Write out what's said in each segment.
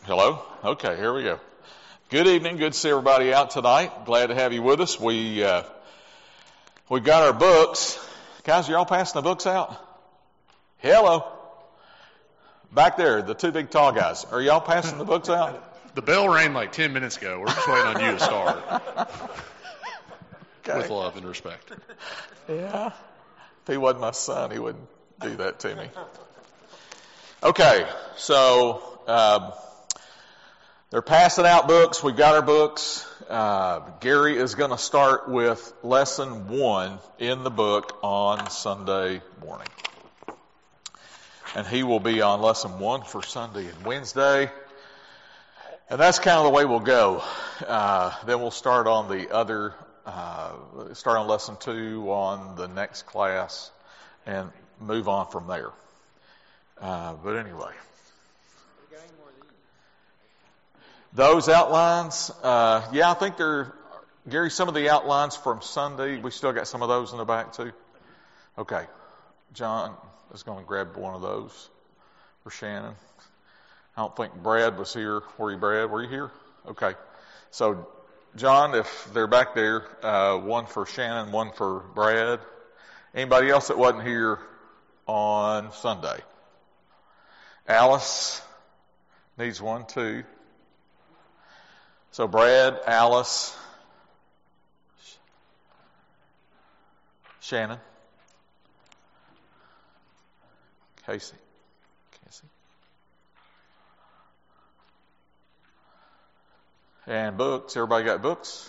Hello? Okay, here we go. Good evening. Good to see everybody out tonight. Glad to have you with us. We've got our books. Guys, are y'all passing the books out? Hello? Back there, the two big tall guys. Are y'all passing the books out? The bell rang like 10 minutes ago. We're just waiting on you to start. Okay. With love and respect. Yeah. If he wasn't my son, he wouldn't do that to me. Okay, so they're passing out books. We've got our books. Gary is going to start with lesson 1 in the book on Sunday morning. And he will be on lesson 1 for Sunday and Wednesday. And that's kind of the way we'll go. Then we'll start on the other, start on lesson 2 on the next class and move on from there. But anyway. Those outlines, I think Gary, some of the outlines from Sunday, we still got some of those in the back too? Okay. John is going to grab one of those for Shannon. I don't think Brad was here. Were you, Brad? Were you here? Okay. So, John, if they're back there, one for Shannon, one for Brad. Anybody else that wasn't here on Sunday? Alice needs one too. So Brad, Alice, Shannon, Casey. And books. Everybody got books?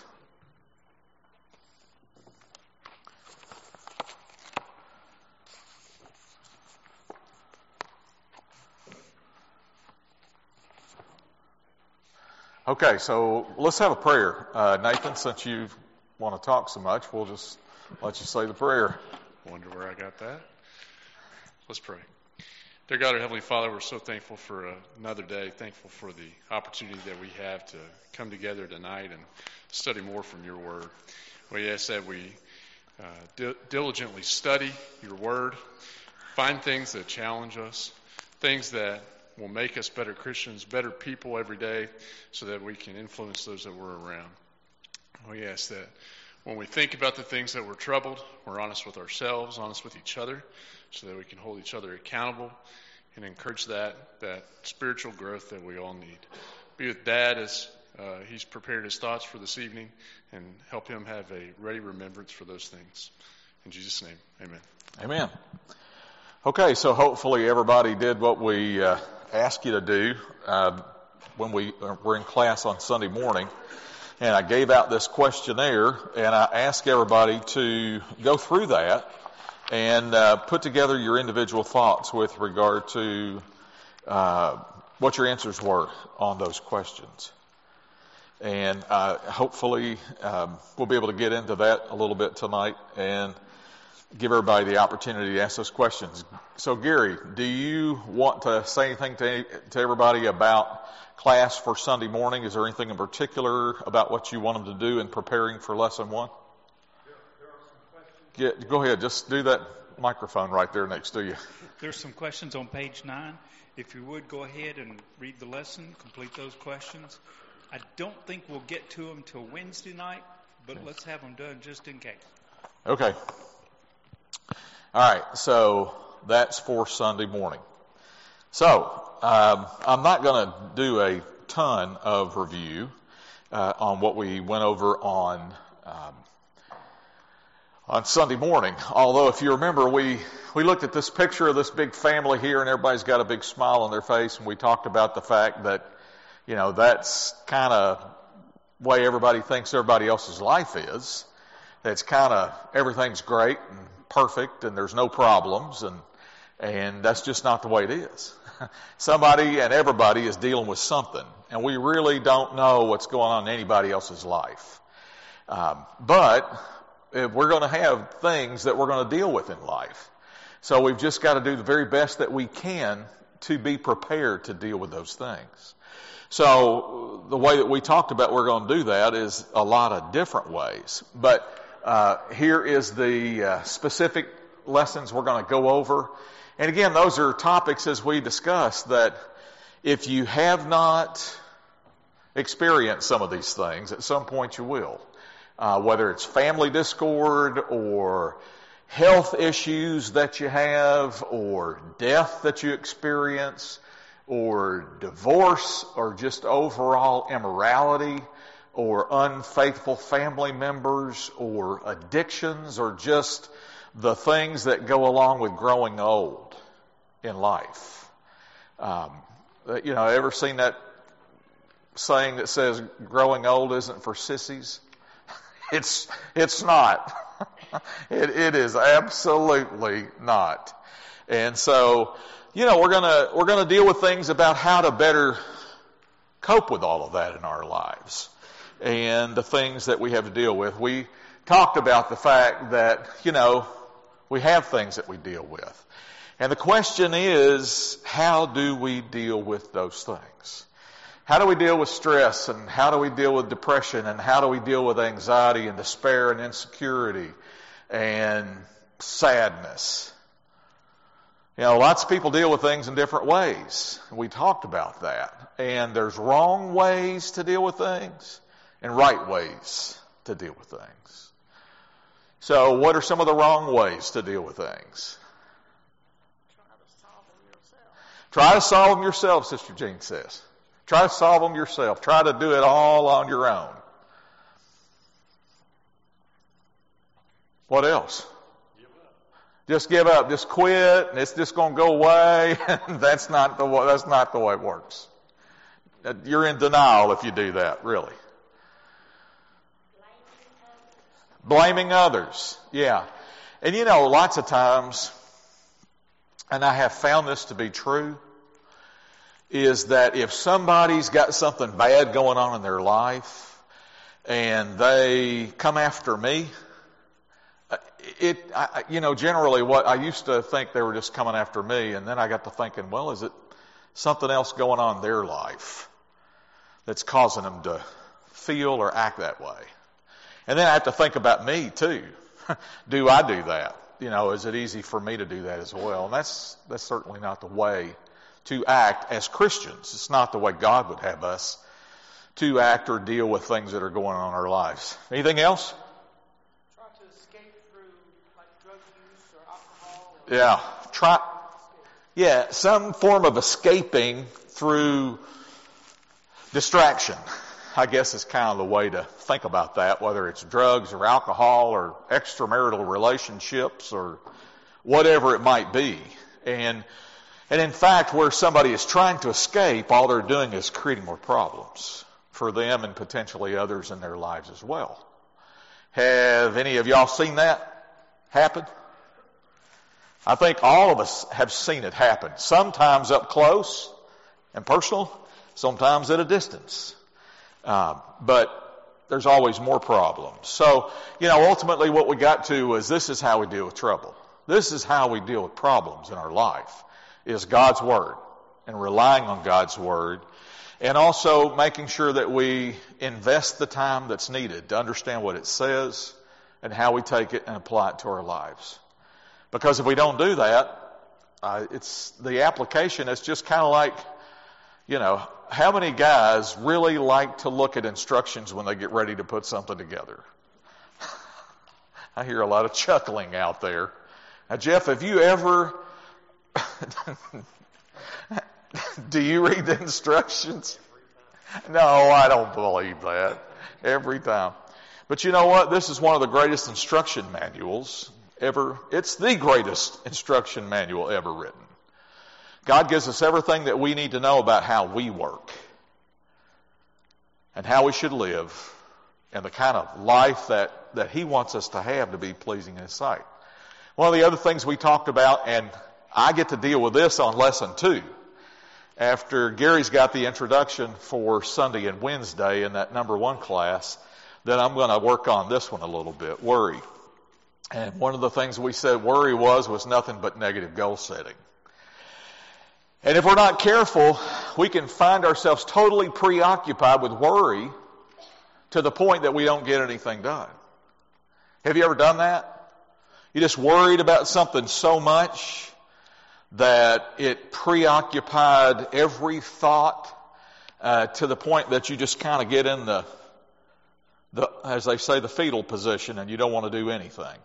Okay, so let's have a prayer. Nathan, since you want to talk so much, we'll just let you say the prayer. Wonder where I got that. Let's pray. Dear God, our Heavenly Father, we're so thankful for another day, thankful for the opportunity that we have to come together tonight and study more from your word. We ask that we diligently study your word, find things that challenge us, things that will make us better Christians, better people every day, so that we can influence those that we're around. We ask that when we think about the things that we're troubled, we're honest with ourselves, honest with each other, so that we can hold each other accountable and encourage that spiritual growth that we all need. Be with Dad as he's prepared his thoughts for this evening, and help him have a ready remembrance for those things. In Jesus' name, amen. Amen. Okay, so hopefully everybody did what we asked you to do when we were in class on Sunday morning. And I gave out this questionnaire, and I asked everybody to go through that and put together your individual thoughts with regard to what your answers were on those questions. And hopefully we'll be able to get into that a little bit tonight and give everybody the opportunity to ask those questions. So, Gary, do you want to say anything to everybody about class for Sunday morning? Is there anything in particular about what you want them to do in preparing for lesson 1? There are some questions. Go ahead. Just do that microphone right there next to you. There's some questions on page 9. If you would, go ahead and read the lesson, complete those questions. I don't think we'll get to them till Wednesday night, but let's have them done just in case. Okay. All right. So that's for Sunday morning. So I'm not going to do a ton of review on what we went over on Sunday morning. Although, if you remember, we looked at this picture of this big family here, and everybody's got a big smile on their face, and we talked about the fact that, that's kind of the way everybody thinks everybody else's life is. It's kind of everything's great and perfect, and there's no problems, and that's just not the way it is. Somebody and everybody is dealing with something, and we really don't know what's going on in anybody else's life. But we're going to have things that we're going to deal with in life. So we've just got to do the very best that we can to be prepared to deal with those things. So the way that we talked about we're going to do that is a lot of different ways. But here is the specific lessons we're going to go over. And again, those are topics, as we discussed, that if you have not experienced some of these things, at some point you will. Whether it's family discord or health issues that you have or death that you experience or divorce or just overall immorality or unfaithful family members or addictions or just the things that go along with growing old in life. Ever seen that saying that says growing old isn't for sissies? It's not. It is absolutely not. And so, we're gonna deal with things about how to better cope with all of that in our lives and the things that we have to deal with. We talked about the fact that, we have things that we deal with. And the question is, how do we deal with those things? How do we deal with stress, and how do we deal with depression, and how do we deal with anxiety and despair and insecurity and sadness? Lots of people deal with things in different ways. We talked about that. And there's wrong ways to deal with things and right ways to deal with things. So what are some of the wrong ways to deal with things? Try to solve them yourself, Sister Jean says. Try to solve them yourself. Try to do it all on your own. What else? Just give up. Just quit, and it's just going to go away. That's not the way it works. You're in denial if you do that, really. Blaming others. Yeah. And lots of times, and I have found this to be true, is that if somebody's got something bad going on in their life and they come after me, generally what I used to think they were just coming after me, and then I got to thinking, well, is it something else going on in their life that's causing them to feel or act that way? And then I have to think about me too. Do I do that? Is it easy for me to do that as well? And that's certainly not the way to act as Christians. It's not the way God would have us to act or deal with things that are going on in our lives. Anything else? Try to escape through drug use or alcohol. Some form of escaping through distraction, I guess, is kind of the way to think about that, whether it's drugs or alcohol or extramarital relationships or whatever it might be. And in fact, where somebody is trying to escape, all they're doing is creating more problems for them and potentially others in their lives as well. Have any of y'all seen that happen? I think all of us have seen it happen. Sometimes up close and personal, sometimes at a distance. But there's always more problems. So, ultimately what we got to is this is how we deal with trouble. This is how we deal with problems in our life, is God's Word and relying on God's Word, and also making sure that we invest the time that's needed to understand what it says and how we take it and apply it to our lives. Because if we don't do that, it's the application is just kind of like, how many guys really like to look at instructions when they get ready to put something together? I hear a lot of chuckling out there. Now, Jeff, have you ever... Do you read the instructions? No, I don't believe that. Every time. But you know what? This is one of the greatest instruction manuals ever. It's the greatest instruction manual ever written. God gives us everything that we need to know about how we work and how we should live and the kind of life that He wants us to have to be pleasing in His sight. One of the other things we talked about, and I get to deal with this on lesson 2. After Gary's got the introduction for Sunday and Wednesday in that number 1 class, then I'm going to work on this one a little bit, worry. And one of the things we said worry was nothing but negative goal setting. And if we're not careful, we can find ourselves totally preoccupied with worry to the point that we don't get anything done. Have you ever done that? You just worried about something so much that it preoccupied every thought to the point that you just kind of get in the, as they say, the fetal position, and you don't want to do anything.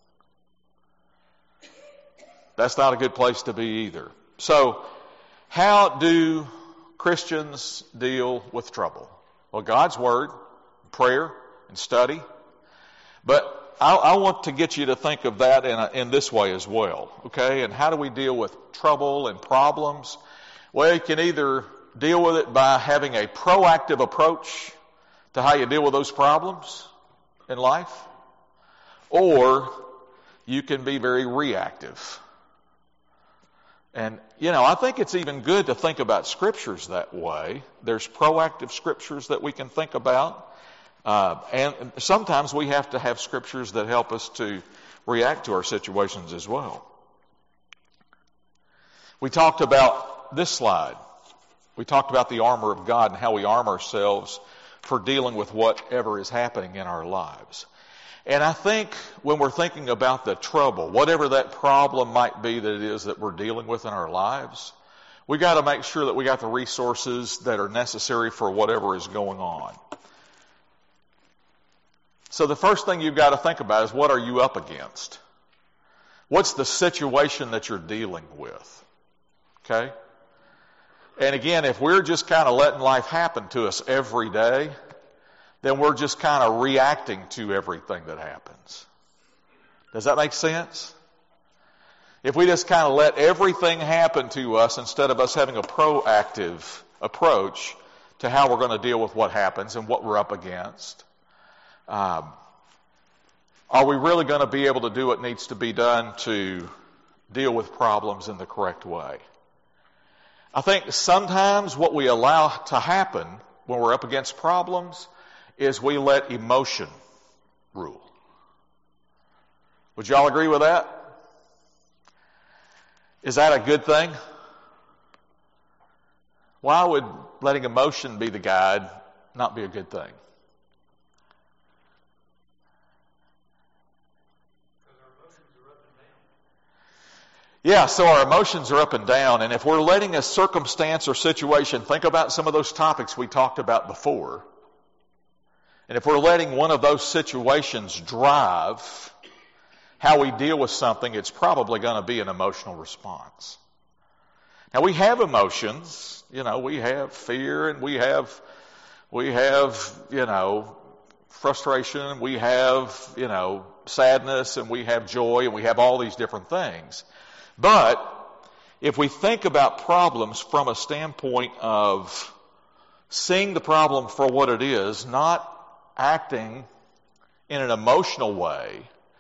That's not a good place to be either. So, how do Christians deal with trouble? Well, God's Word, prayer, and study. But I want to get you to think of that in this way as well, okay? And how do we deal with trouble and problems? Well, you can either deal with it by having a proactive approach to how you deal with those problems in life, or you can be very reactive. And, I think it's even good to think about scriptures that way. There's proactive scriptures that we can think about. And sometimes we have to have scriptures that help us to react to our situations as well. We talked about this slide. We talked about the armor of God and how we arm ourselves for dealing with whatever is happening in our lives. And I think when we're thinking about the trouble, whatever that problem might be that it is that we're dealing with in our lives, we got to make sure that we got the resources that are necessary for whatever is going on. So the first thing you've got to think about is, what are you up against? What's the situation that you're dealing with? Okay? And again, if we're just kind of letting life happen to us every day, then we're just kind of reacting to everything that happens. Does that make sense? If we just kind of let everything happen to us instead of us having a proactive approach to how we're going to deal with what happens and what we're up against, are we really going to be able to do what needs to be done to deal with problems in the correct way? I think sometimes what we allow to happen when we're up against problems is we let emotion rule. Would you all agree with that? Is that a good thing? Why would letting emotion be the guide not be a good thing? Yeah, so our emotions are up and down, and if we're letting a circumstance or situation, think about some of those topics we talked about before, and if we're letting one of those situations drive how we deal with something, it's probably going to be an emotional response. Now, we have emotions, we have fear, and we have frustration, we have, sadness, and we have joy, and we have all these different things. But if we think about problems from a standpoint of seeing the problem for what it is, not acting in an emotional way,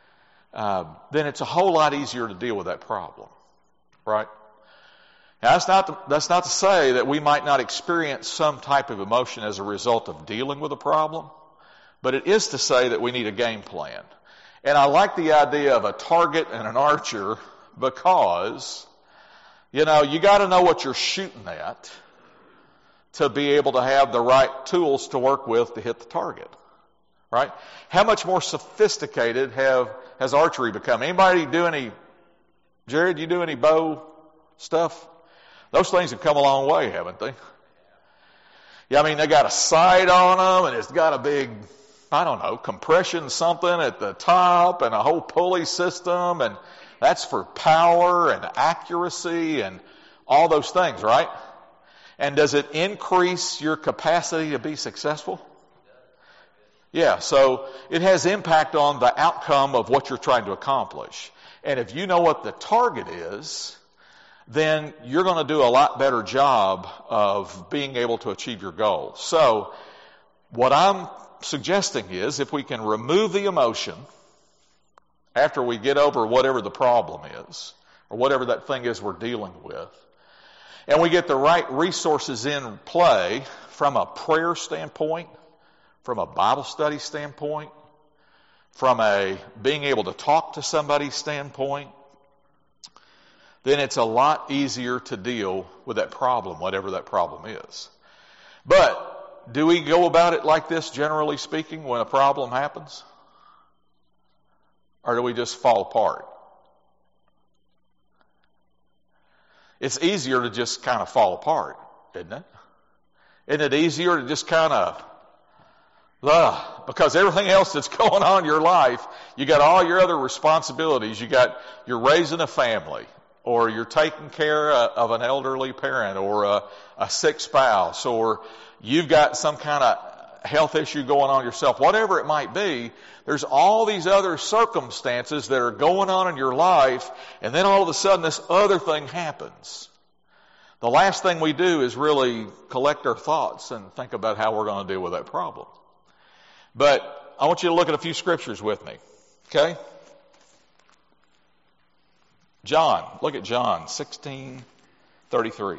then it's a whole lot easier to deal with that problem, right? Now, that's not to say that we might not experience some type of emotion as a result of dealing with a problem, but it is to say that we need a game plan. And I like the idea of a target and an archer, because, you got to know what you're shooting at to be able to have the right tools to work with to hit the target, right? How much more sophisticated has archery become? Anybody Jared, you do any bow stuff? Those things have come a long way, haven't they? Yeah, they got a sight on them, and it's got a big, compression something at the top, and a whole pulley system, and that's for power and accuracy and all those things, right? And does it increase your capacity to be successful? Yeah, so it has impact on the outcome of what you're trying to accomplish. And if you know what the target is, then you're going to do a lot better job of being able to achieve your goal. So what I'm suggesting is, if we can remove the emotion after we get over whatever the problem is, or whatever that thing is we're dealing with, and we get the right resources in play from a prayer standpoint, from a Bible study standpoint, from a being able to talk to somebody standpoint, then it's a lot easier to deal with that problem, whatever that problem is. But do we go about it like this, generally speaking, when a problem happens? Or do we just fall apart? it's easier to just kind of fall apart, isn't it? Isn't it easier to just kind of, because everything else that's going on in your life, you got all your other responsibilities. You're raising a family, or you're taking care of an elderly parent, or a sick spouse, or you've got some kind of health issue going on yourself, whatever it might be. There's all these other circumstances that are going on in your life, and then all of a sudden this other thing happens. The last thing we do is really collect our thoughts and think about how we're going to deal with that problem. But I want you to look at a few scriptures with me. Okay? John, look at John 16:33.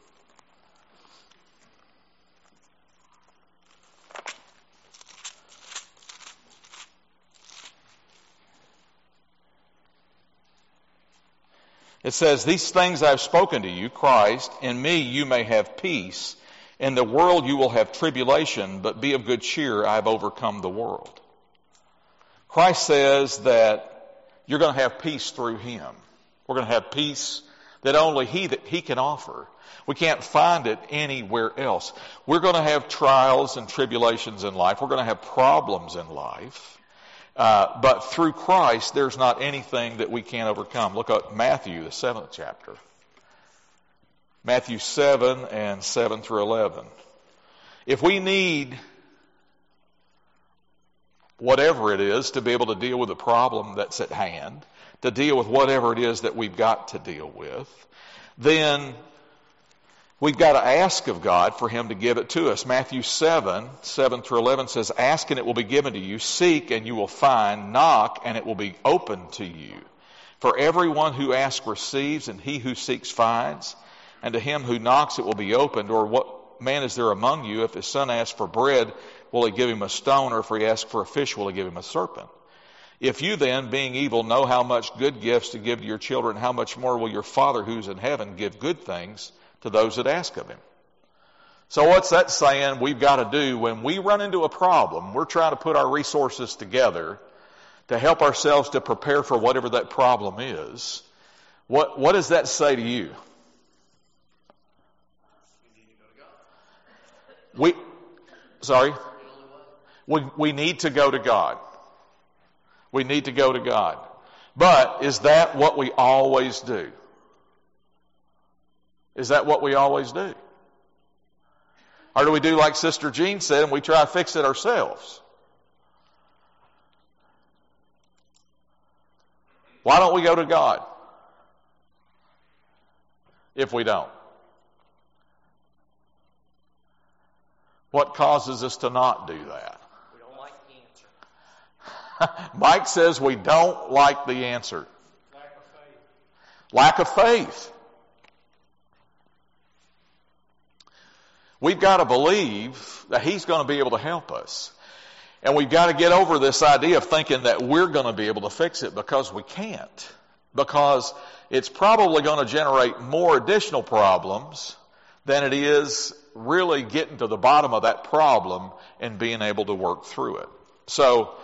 It says, "These things I have spoken to you, Christ, in me you may have peace. In the world you will have tribulation, but be of good cheer, I have overcome the world." Christ says that you're going to have peace through Him. We're going to have peace that only He can offer. We can't find it anywhere else. We're going to have trials and tribulations in life. We're going to have problems in life. But through Christ, there's not anything that we can't overcome. Look at Matthew, the 7th chapter. Matthew 7 and 7 through 11. If we need whatever it is to be able to deal with the problem that's at hand, to deal with whatever it is that we've got to deal with, then we've got to ask of God for Him to give it to us. Matthew 7 through 11 says, "Ask and it will be given to you. Seek and you will find. Knock and it will be opened to you. For everyone who asks receives, and he who seeks finds. And to him who knocks it will be opened. Or what man is there among you, if his son asks for bread, will he give him a stone? Or if he asks for a fish, will he give him a serpent? If you then, being evil, know how much good gifts to give to your children, how much more will your Father who's in heaven give good things to those that ask of Him?" So what's that saying we've got to do when we run into a problem? We're trying to put our resources together to help ourselves to prepare for whatever that problem is. What does that say to you? We need to go to God. We need to go to God. But is that what we always do? Is that what we always do? Or do we do like Sister Jean said and we try to fix it ourselves? Why don't we go to God if we don't? What causes us to not do that? We don't like the answer. Mike says we don't like the answer. Lack of faith. Lack of faith. We've got to believe that He's going to be able to help us. And we've got to get over this idea of thinking that we're going to be able to fix it, because we can't. Because it's probably going to generate more additional problems than it is really getting to the bottom of that problem and being able to work through it. So,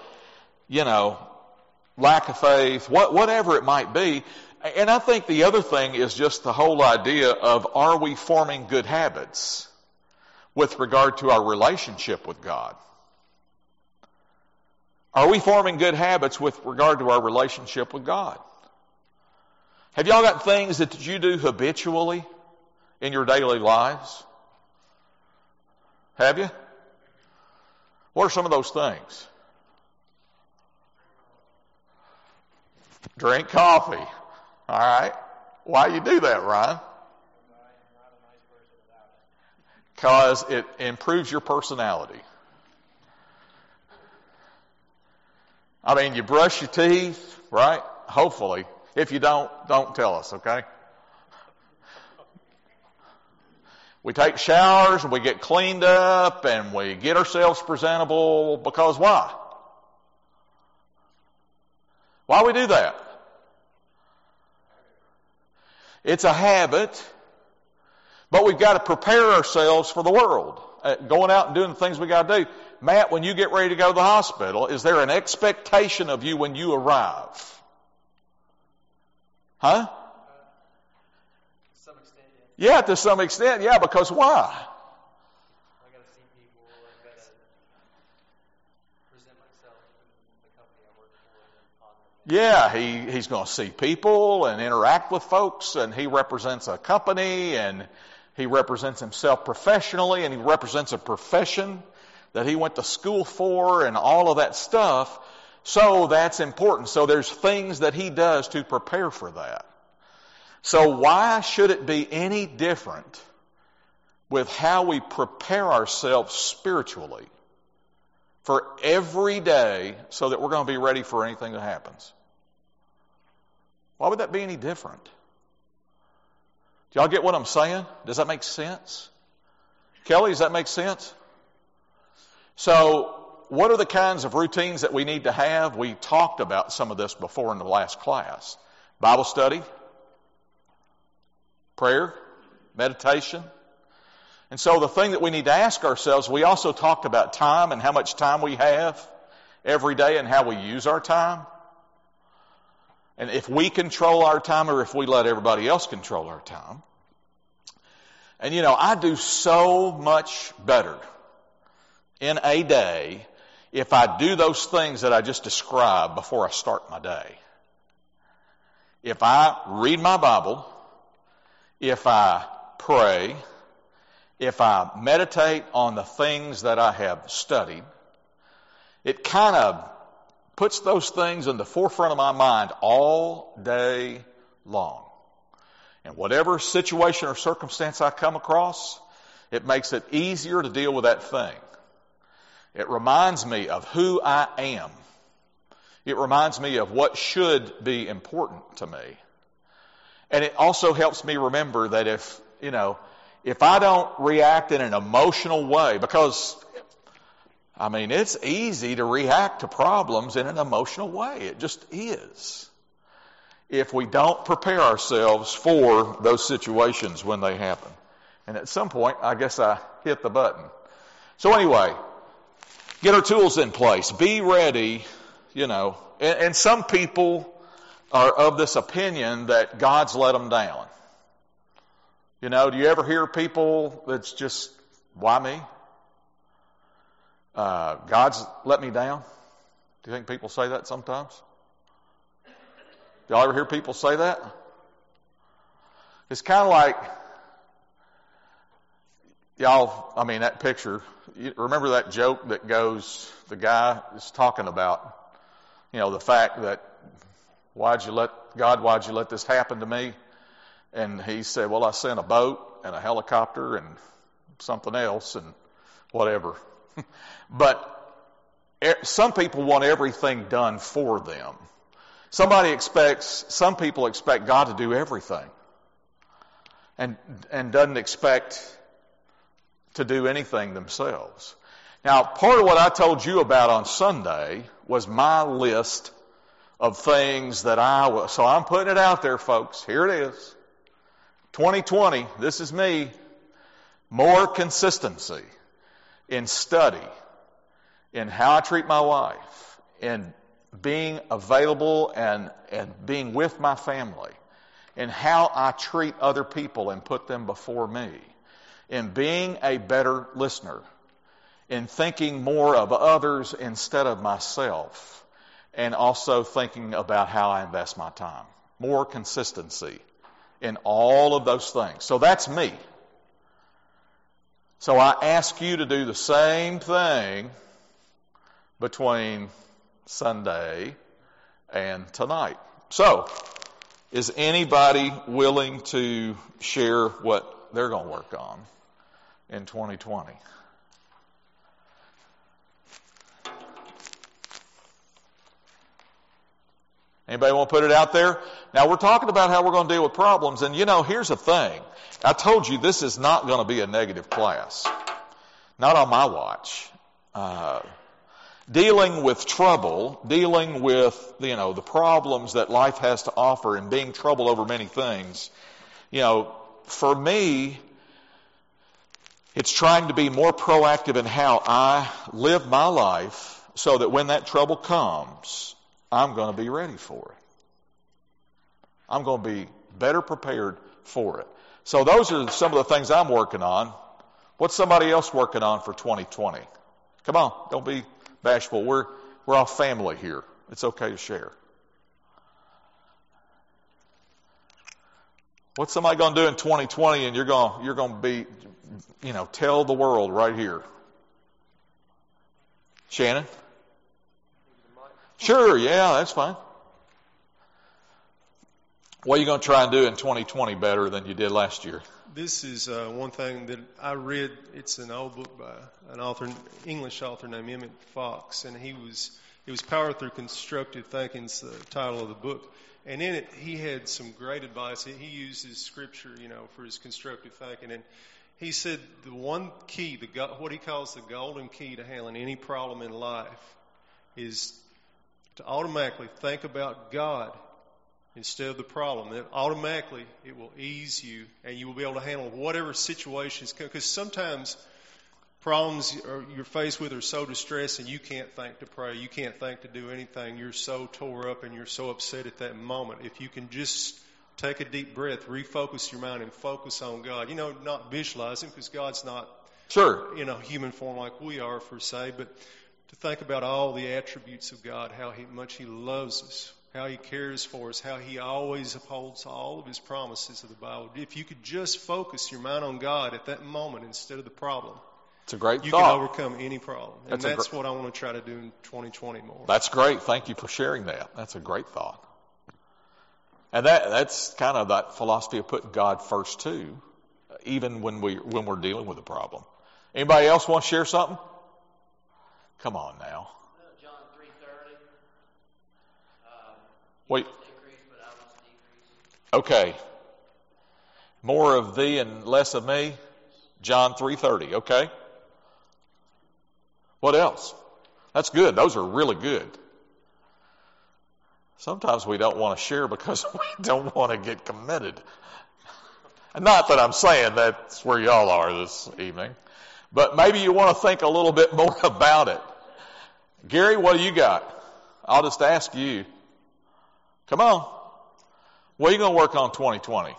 lack of faith, whatever it might be. And I think the other thing is just the whole idea of, are we forming good habits with regard to our relationship with God? Are we forming good habits with regard to our relationship with God? Have y'all got things that you do habitually in your daily lives? Have you? What are some of those things? Drink coffee. All right. Why do you do that, Ryan? Because it improves your personality. I mean, you brush your teeth, right? Hopefully. If you don't tell us, okay? We take showers and we get cleaned up and we get ourselves presentable, because why? Why we do that? It's a habit, but we've got to prepare ourselves for the world. Going out and doing the things we got to do. Matt, when you get ready to go to the hospital, is there an expectation of you when you arrive? Huh? To some extent. Yeah, to some extent, yeah, because why? I got to see people. I got to present myself in the company I work for. Yeah, he's going to see people and interact with folks, and he represents a company, and he represents himself professionally, and he represents a profession that he went to school for and all of that stuff. So that's important. So there's things that he does to prepare for that. So why should it be any different with how we prepare ourselves spiritually for every day so that we're going to be ready for anything that happens? Why would that be any different? Do y'all get what I'm saying? Does that make sense? Kelly, does that make sense? So what are the kinds of routines that we need to have? We talked about some of this before in the last class. Bible study, prayer, meditation. And so the thing that we need to ask ourselves, we also talked about time and how much time we have every day and how we use our time. And if we control our time or if we let everybody else control our time. And I do so much better in a day if I do those things that I just described before I start my day. If I read my Bible, if I pray, if I meditate on the things that I have studied, it kind of puts those things in the forefront of my mind all day long. And whatever situation or circumstance I come across, it makes it easier to deal with that thing. It reminds me of who I am. It reminds me of what should be important to me. And it also helps me remember that if I don't react in an emotional way, because, it's easy to react to problems in an emotional way. It just is. If we don't prepare ourselves for those situations when they happen. And at some point, I guess I hit the button. So anyway, get our tools in place. Be ready, And some people are of this opinion that God's let them down. Do you ever hear people that's just, why me? God's let me down? Do you think people say that sometimes? Do y'all ever hear people say that? It's kind of like, that picture. You remember that joke that goes, the guy is talking about, the fact that, why'd you let this happen to me? And he said, well, I sent a boat and a helicopter and something else and whatever. But some people want everything done for them. Some people expect God to do everything and doesn't expect to do anything themselves. Now, part of what I told you about on Sunday was my list of things that so I'm putting it out there, folks. Here it is. 2020, this is me. More consistency in study, in how I treat my wife, in being available and being with my family, in how I treat other people and put them before me, in being a better listener, in thinking more of others instead of myself, and also thinking about how I invest my time. More consistency in all of those things. So that's me. So I ask you to do the same thing between Sunday and tonight. So, is anybody willing to share what they're going to work on in 2020? Anybody want to put it out there? Now, we're talking about how we're going to deal with problems, and here's the thing. I told you this is not going to be a negative class. Not on my watch. Dealing with trouble, dealing with, the problems that life has to offer and being troubled over many things, for me, it's trying to be more proactive in how I live my life so that when that trouble comes, I'm going to be ready for it. I'm going to be better prepared for it. So those are some of the things I'm working on. What's somebody else working on for 2020? Come on, don't be bashful. We're all family here. It's okay to share. What's somebody going to do in 2020 and you're going to be, tell the world right here? Shannon? Sure, yeah, that's fine. What are you going to try and do in 2020 better than you did last year? This is one thing that I read. It's an old book by an English author named Emmett Fox, and it was Power Through Constructive Thinking. It's the title of the book. And in it, he had some great advice. He uses scripture, for his constructive thinking. And he said the one key, what he calls the golden key to handling any problem in life, is to automatically think about God instead of the problem. That automatically it will ease you, and you will be able to handle whatever situations come. Because sometimes problems you're faced with are so distressing you can't think to pray, you can't think to do anything. You're so tore up and you're so upset at that moment. If you can just take a deep breath, refocus your mind, and focus on God. Not visualize Him, because God's not in a human form like we are, per se, but to think about all the attributes of God, how much He loves us, how He cares for us, how He always upholds all of His promises of the Bible. If you could just focus your mind on God at that moment instead of the problem, it's a great you thought. Can overcome any problem. And that's what I want to try to do in 2020 more. That's great. Thank you for sharing that. That's a great thought. And that's kind of that philosophy of putting God first too, even when we're dealing with a problem. Anybody else want to share something? Come on now. John 3:30. Wait. Increase, but I must decrease. Okay. More of thee and less of me. John 3:30. Okay. What else? That's good. Those are really good. Sometimes we don't want to share because we don't want to get committed. And not that I'm saying that's where y'all are this evening, but maybe you want to think a little bit more about it. Gary, what do you got? I'll just ask you. Come on. What are you going to work on 2020?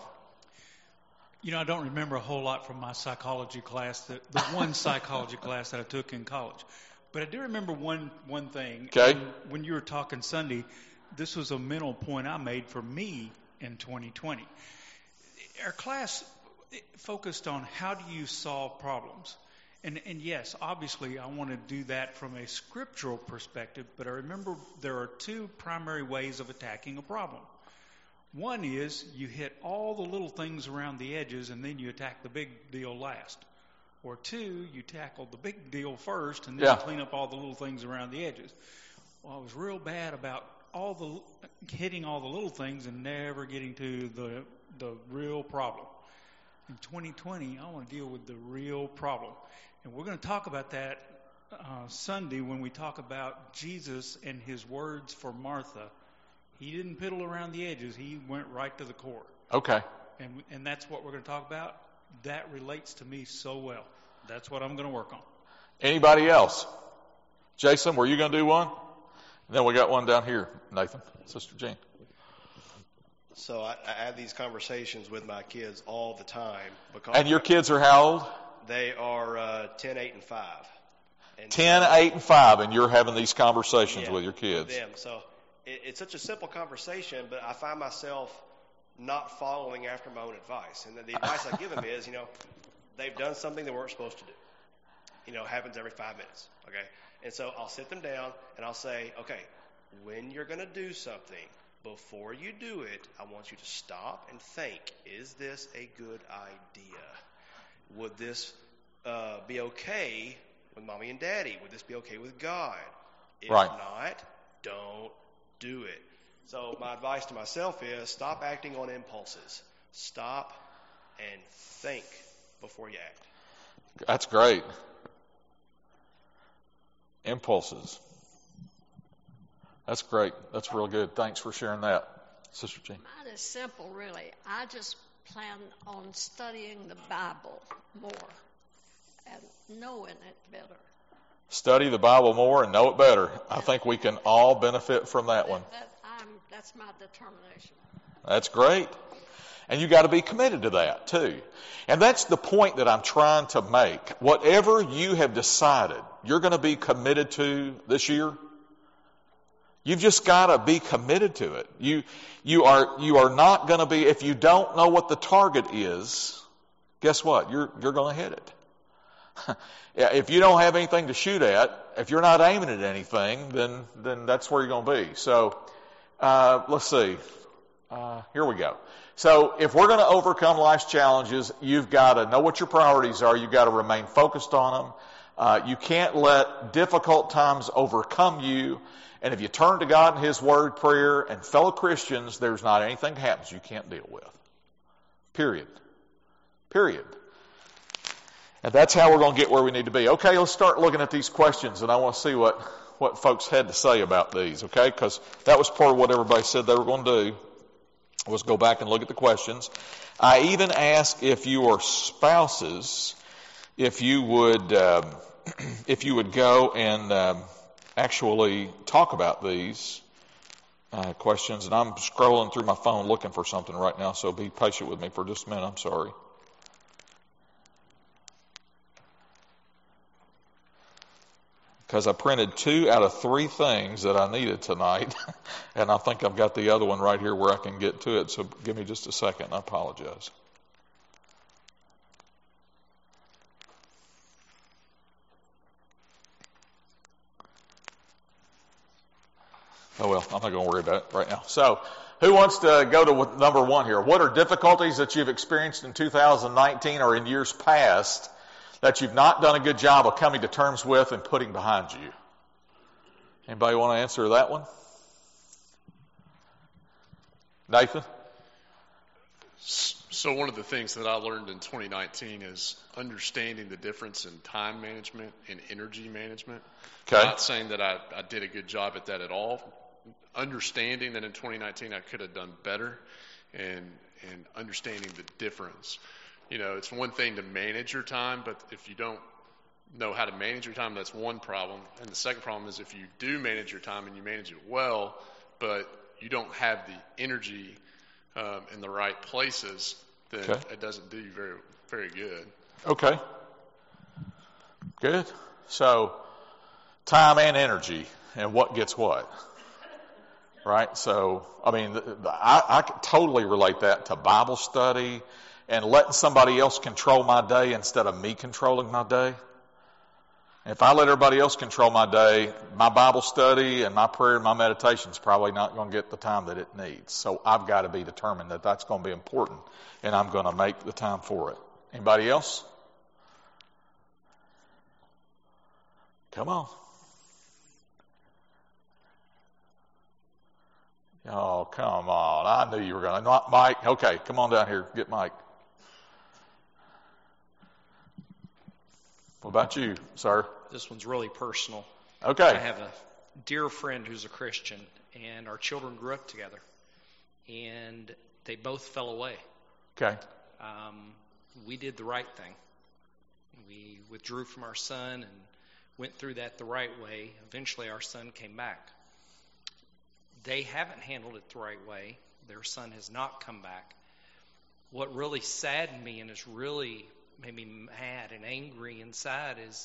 I don't remember a whole lot from my psychology class, the one psychology class that I took in college. But I do remember one thing. Okay. When you were talking Sunday, this was a mental point I made for me in 2020. Our class focused on how do you solve problems. And yes, obviously I want to do that from a scriptural perspective, but I remember there are two primary ways of attacking a problem. One is you hit all the little things around the edges and then you attack the big deal last. Or two, you tackle the big deal first and then you clean up all the little things around the edges. Well, I was real bad about hitting all the little things and never getting to the real problem. In 2020, I want to deal with the real problem. And we're going to talk about that Sunday when we talk about Jesus and His words for Martha. He didn't piddle around the edges. He went right to the core. Okay. And that's what we're going to talk about. That relates to me so well. That's what I'm going to work on. Anybody else? Jason, were you going to do one? And then we got one down here. Nathan, Sister Jean. So I have these conversations with my kids all the time. And your kids are how old? They are 10, 8, and 5. And 10, 8, and 5, and you're having these conversations with your kids. With them. So it's such a simple conversation, but I find myself not following after my own advice. And the advice I give them is, they've done something they weren't supposed to do. Happens every 5 minutes. Okay? And so I'll sit them down and I'll say, okay, when you're going to do something, before you do it, I want you to stop and think, is this a good idea? Would this be okay with Mommy and Daddy? Would this be okay with God? If not, don't do it. So my advice to myself is stop acting on impulses. Stop and think before you act. That's great. Impulses. That's great. That's real good. Thanks for sharing that, Sister Jean. Mine is simple, really. I just plan on studying the Bible more and knowing it better. Study the Bible more and know it better. I think we can all benefit from that one. That's my determination. That's great. And you got to be committed to that too. And that's the point that I'm trying to make. Whatever you have decided you're going to be committed to this year, you've just got to be committed to it. You are not going to be, if you don't know what the target is, guess what? You're going to hit it. If you don't have anything to shoot at, if you're not aiming at anything, then that's where you're going to be. So, let's see. Here we go. So if we're going to overcome life's challenges, you've got to know what your priorities are. You've got to remain focused on them. You can't let difficult times overcome you. And if you turn to God and His Word, prayer, and fellow Christians, there's not anything that happens you can't deal with. Period. And that's how we're going to get where we need to be. Okay, let's start looking at these questions, and I want to see what folks had to say about these, okay? Because that was part of what everybody said they were going to do, was go back and look at the questions. I even asked if your spouses, if you would go and actually talk about these questions. And I'm scrolling through my phone looking for something right now, so be patient with me for just a minute. I'm sorry. Because I printed 2 out of 3 things that I needed tonight, and I think I've got the other one right here where I can get to it, so give me just a second. I apologize. Oh, well, I'm not going to worry about it right now. So, who wants to go to number 1 here? What are difficulties that you've experienced in 2019 or in years past that you've not done a good job of coming to terms with and putting behind you? Anybody want to answer that one? Nathan? So one of the things that I learned in 2019 is understanding the difference in time management and energy management. Okay. Not saying that I did a good job at that at all. Understanding that in 2019 I could have done better, and understanding the difference. You know, it's one thing to manage your time, but if you don't know how to manage your time, that's one problem. And the second problem is if you do manage your time and you manage it well, but you don't have the energy in the right places, then it doesn't do you very, very good. Okay. Good. So, time and energy, and what gets what? Right? So, I mean, I totally relate that to Bible study and letting somebody else control my day instead of me controlling my day. If I let everybody else control my day, my Bible study and my prayer and my meditation is probably not going to get the time that it needs. So I've got to be determined that that's going to be important, and I'm going to make the time for it. Anybody else? Come on. Oh, come on. I knew you were going to. Not Mike. Okay, come on down here. Get Mike. What about you, sir? This one's really personal. Okay. I have a dear friend who's a Christian, and our children grew up together, and they both fell away. Okay. We did the right thing. We withdrew from our son and went through that the right way. Eventually, our son came back. They haven't handled it the right way. Their son has not come back. What really saddened me and has really made me mad and angry inside is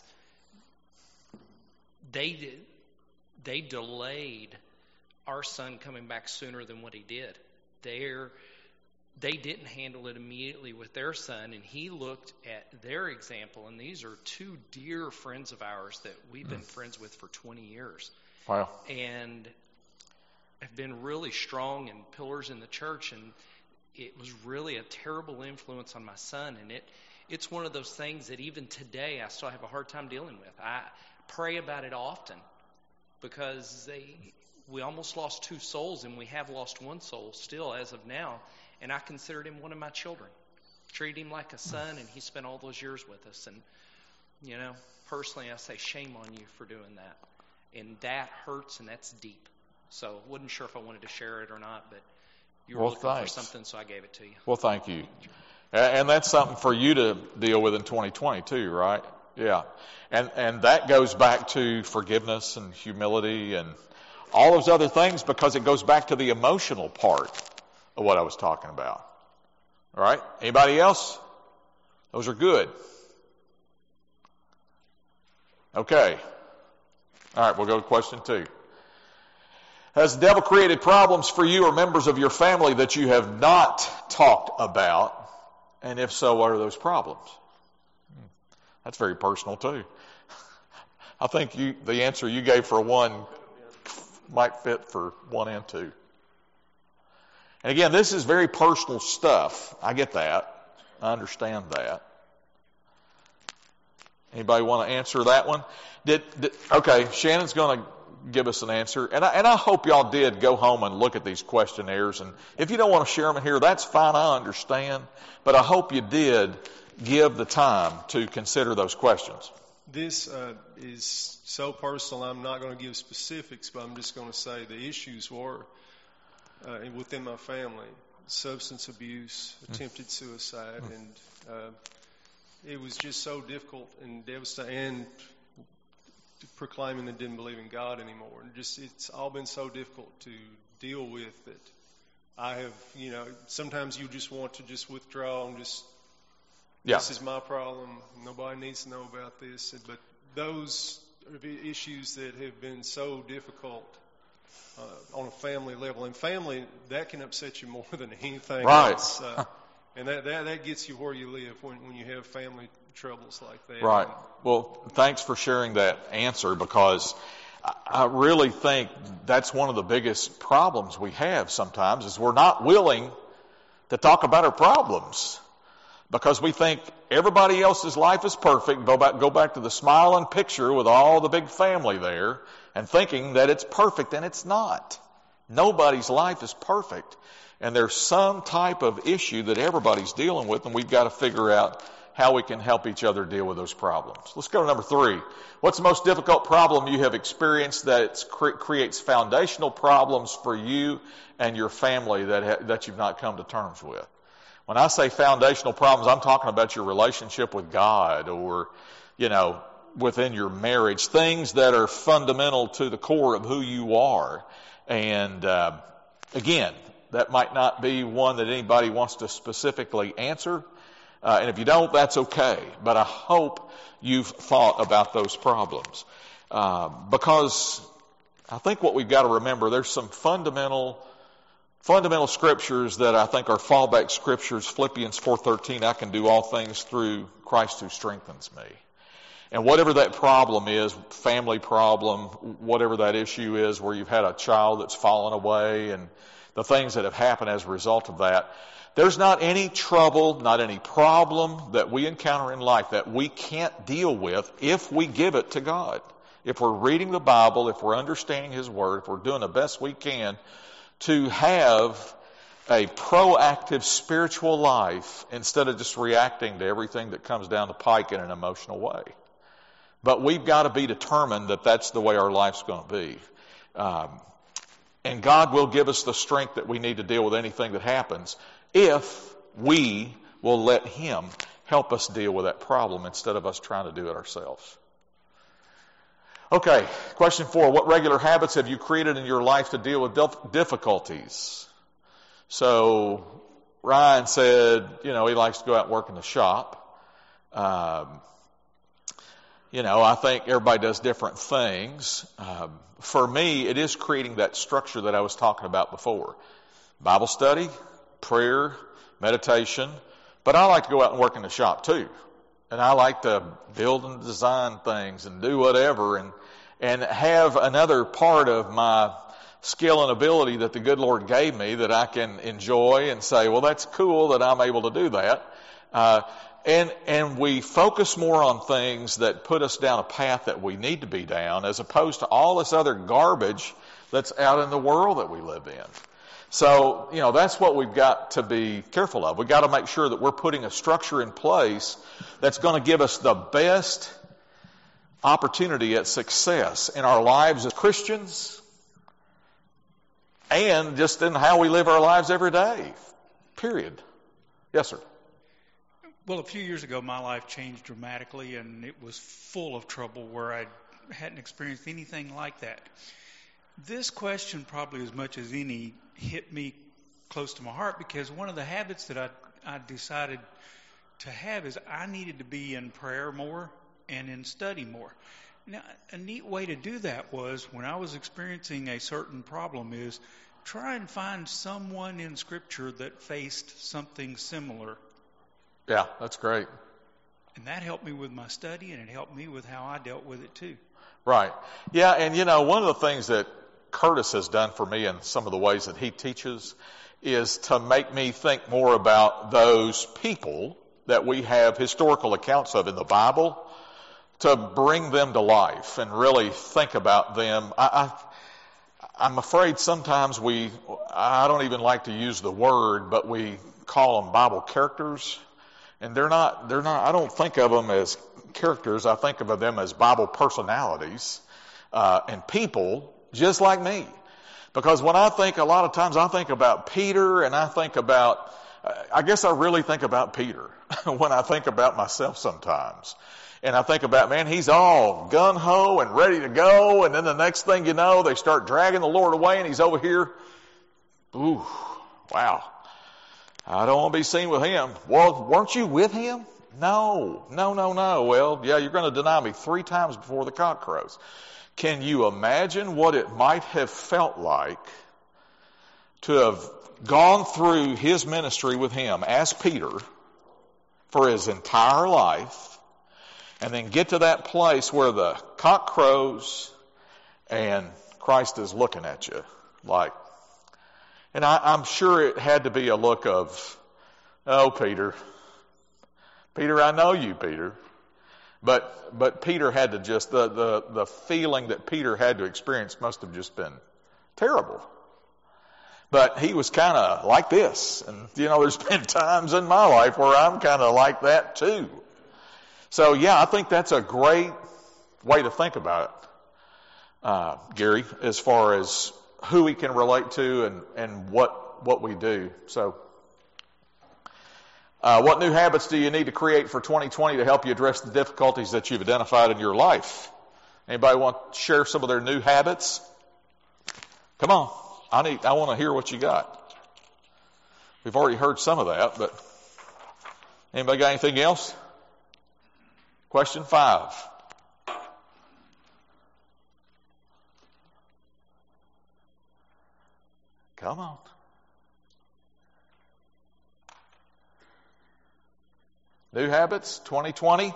they delayed our son coming back sooner than what he did. They didn't handle it immediately with their son, and he looked at their example, and these are 2 dear friends of ours that we've been friends with for 20 years. Wow. And have been really strong and pillars in the church, and it was really a terrible influence on my son, and it's one of those things that even today I still have a hard time dealing with. I pray about it often because we almost lost 2 souls, and we have lost 1 soul still as of now, and I considered him one of my children. Treated him like a son, and he spent all those years with us. And, you know, personally I say shame on you for doing that. And that hurts, and that's deep. So wasn't sure if I wanted to share it or not, but you were looking for something, so I gave it to you. Well, thank you. And that's something for you to deal with in 2020 too, right? Yeah. And that goes back to forgiveness and humility and all those other things, because it goes back to the emotional part of what I was talking about. All right. Anybody else? Those are good. Okay. All right, we'll go to question 2. Has the devil created problems for you or members of your family that you have not talked about? And if so, what are those problems? That's very personal too. I think the answer you gave for 1 might fit for 1 and 2. And again, this is very personal stuff. I get that. I understand that. Anybody want to answer that one? Okay, Shannon's going to give us an answer. And I hope y'all did go home and look at these questionnaires. And if you don't want to share them in here, that's fine. I understand. But I hope you did give the time to consider those questions. This is so personal, I'm not going to give specifics, but I'm just going to say the issues were within my family. Substance abuse, attempted suicide, and it was just so difficult and devastating, and proclaiming they didn't believe in God anymore. And just it's all been so difficult to deal with that I have, sometimes you just want to just withdraw and just, this is my problem, nobody needs to know about this. But those are issues that have been so difficult on a family level. And family, that can upset you more than anything else. And that gets you where you live when you have family troubles like that. Right. Well, thanks for sharing that answer, because I really think that's one of the biggest problems we have sometimes is we're not willing to talk about our problems because we think everybody else's life is perfect. Go back to the smiling picture with all the big family there and thinking that it's perfect, and it's not. Nobody's life is perfect. And there's some type of issue that everybody's dealing with, and we've got to figure out how we can help each other deal with those problems. Let's go to number 3. What's the most difficult problem you have experienced that creates foundational problems for you and your family that you've not come to terms with? When I say foundational problems, I'm talking about your relationship with God or, within your marriage, things that are fundamental to the core of who you are. And again, that might not be one that anybody wants to specifically answer. And if you don't, that's okay. But I hope you've thought about those problems. Because I think what we've got to remember, there's some fundamental scriptures that I think are fallback scriptures. Philippians 4:13, I can do all things through Christ who strengthens me. And whatever that problem is, family problem, whatever that issue is where you've had a child that's fallen away and the things that have happened as a result of that, there's not any trouble, not any problem that we encounter in life that we can't deal with if we give it to God. If we're reading the Bible, if we're understanding His Word, if we're doing the best we can to have a proactive spiritual life instead of just reacting to everything that comes down the pike in an emotional way. But we've got to be determined that that's the way our life's going to be. And God will give us the strength that we need to deal with anything that happens if we will let Him help us deal with that problem instead of us trying to do it ourselves. Okay, question 4. What regular habits have you created in your life to deal with difficulties? So Ryan said, he likes to go out and work in the shop. I think everybody does different things. For me, it is creating that structure that I was talking about before. Bible study, prayer, meditation. But I like to go out and work in the shop too. And I like to build and design things and do whatever and have another part of my skill and ability that the good Lord gave me that I can enjoy and say, well, that's cool that I'm able to do that. And we focus more on things that put us down a path that we need to be down as opposed to all this other garbage that's out in the world that we live in. So, that's what we've got to be careful of. We've got to make sure that we're putting a structure in place that's going to give us the best opportunity at success in our lives as Christians and just in how we live our lives every day. Period. Yes, sir. Well, a few years ago, my life changed dramatically, and it was full of trouble where I hadn't experienced anything like that. This question, probably as much as any, hit me close to my heart because one of the habits that I I decided to have is I needed to be in prayer more and in study more. Now, a neat way to do that was when I was experiencing a certain problem is try and find someone in Scripture that faced something similar. Yeah, that's great. And that helped me with my study, and it helped me with how I dealt with it too. Right. Yeah, and one of the things that Curtis has done for me in some of the ways that he teaches is to make me think more about those people that we have historical accounts of in the Bible, to bring them to life and really think about them. I'm afraid sometimes I don't even like to use the word, but we call them Bible characters. And they're not, I don't think of them as characters. I think of them as Bible personalities, and people just like me. Because when a lot of times I think about Peter, and I guess I really think about Peter when I think about myself sometimes. And I think about, man, he's all gung-ho and ready to go. And then the next thing you know, they start dragging the Lord away and he's over here. Ooh, wow. I don't want to be seen with him. Well, weren't you with him? No. Well, yeah, you're going to deny me 3 times before the cock crows. Can you imagine what it might have felt like to have gone through his ministry with him as Peter for his entire life, and then get to that place where the cock crows and Christ is looking at you like, and I'm sure it had to be a look of, oh, Peter, I know you, Peter. But Peter had to just, the feeling that Peter had to experience must have just been terrible. But he was kind of like this. And, there's been times in my life where I'm kind of like that too. So, yeah, I think that's a great way to think about it, Gary, as far as who we can relate to and what we do. So, what new habits do you need to create for 2020 to help you address the difficulties that you've identified in your life? Anybody want to share some of their new habits? Come on. I want to hear what you got. We've already heard some of that, but anybody got anything else? Question 5. Come on. New habits, 2020. Wow,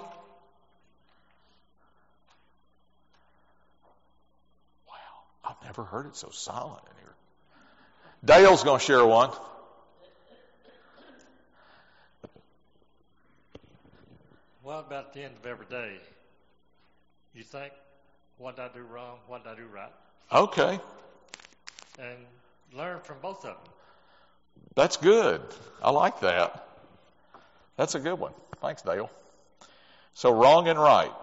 I've never heard it so silent in here. Dale's going to share one. Well, about at the end of every day, you think, what did I do wrong? What did I do right? Okay. And learn from both of them. That's good. I like that. That's a good one. Thanks, Dale. So wrong and right.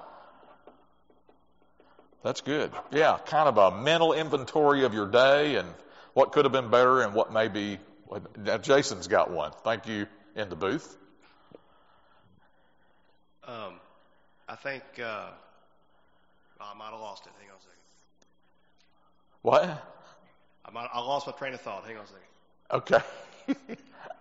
That's good. Yeah, kind of a mental inventory of your day and what could have been better and what may be. Now, Jason's got one. Thank you in the booth. I think I might have lost it. Hang on a second. What? I lost my train of thought. Hang on a second. Okay.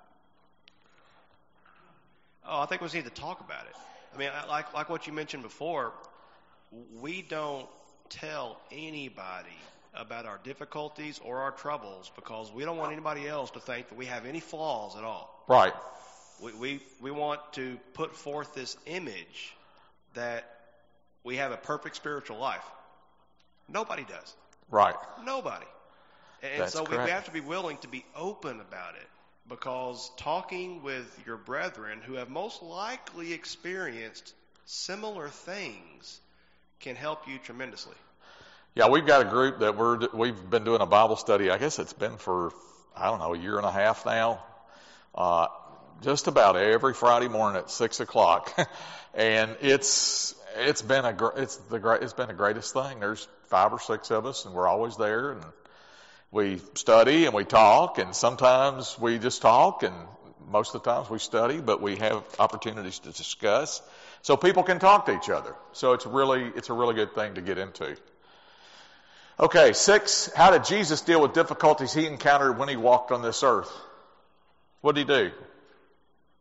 I think we just need to talk about it. I mean, like what you mentioned before, we don't tell anybody about our difficulties or our troubles because we don't want anybody else to think that we have any flaws at all. Right. We want to put forth this image that we have a perfect spiritual life. Nobody does. Right. Nobody. And That's so we correct. have to be willing to be open about it, because talking with your brethren who have most likely experienced similar things can help you tremendously. Yeah, we've got a group that we've been doing a Bible study. I guess it's been for, a year and a half now. Just about every Friday morning at 6:00, and it's been the greatest thing. There's 5 or 6 of us, and we're always there, and we study and we talk, and sometimes we just talk, and most of the times we study, but we have opportunities to discuss, so people can talk to each other. So it's a really good thing to get into. Okay, 6. How did Jesus deal with difficulties he encountered when he walked on this earth? What did he do?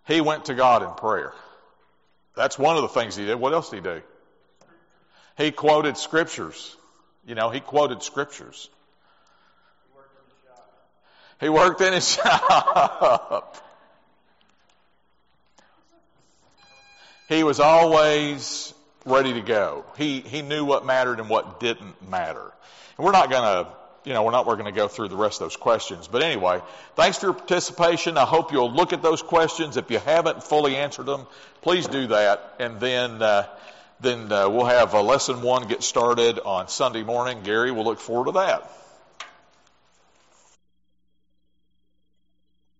He went to God in prayer. That's one of the things he did. What else did he do? He quoted scriptures. He quoted scriptures. He worked in his shop. He was always ready to go. He knew what mattered and what didn't matter. And we're not going to go through the rest of those questions. But anyway, thanks for your participation. I hope you'll look at those questions. If you haven't fully answered them, please do that. And then we'll have lesson 1 get started on Sunday morning. Gary, we'll look forward to that.